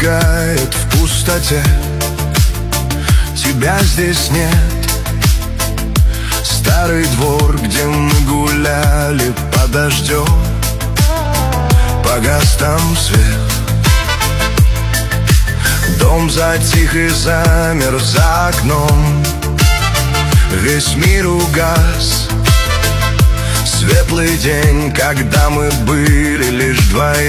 мигает в пустоте. Тебя здесь нет. Старый двор, где мы гуляли под дождем, погас там свет. Дом затих и замер за окном. Весь мир угас. Светлый день, когда мы были лишь вдвоем.